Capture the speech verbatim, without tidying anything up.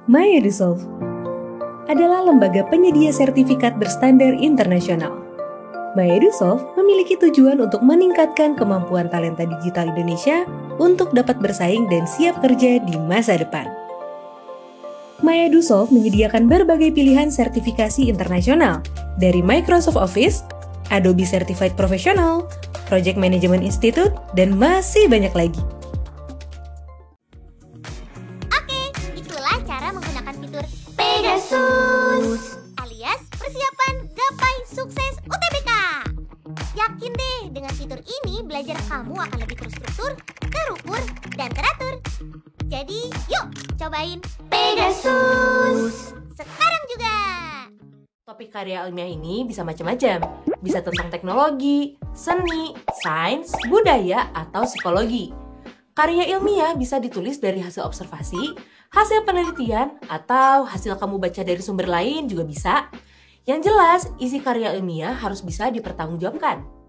MyEdusolve adalah lembaga penyedia sertifikat berstandar internasional. MyEdusolve memiliki tujuan untuk meningkatkan kemampuan talenta digital Indonesia untuk dapat bersaing dan siap kerja di masa depan. MyEdusolve menyediakan berbagai pilihan sertifikasi internasional dari Microsoft Office, Adobe Certified Professional, Project Management Institute, dan masih banyak lagi. Itulah cara menggunakan fitur Pegasus alias persiapan gapai sukses U T B K. Yakin deh, dengan fitur ini belajar kamu akan lebih terstruktur, terukur, dan teratur. Jadi yuk cobain Pegasus sekarang juga. Topik karya ilmiah ini bisa macam-macam. Bisa tentang teknologi, seni, sains, budaya, atau psikologi. Karya ilmiah bisa ditulis dari hasil observasi, hasil penelitian, atau hasil kamu baca dari sumber lain juga bisa. Yang jelas, isi karya ilmiah harus bisa dipertanggungjawabkan.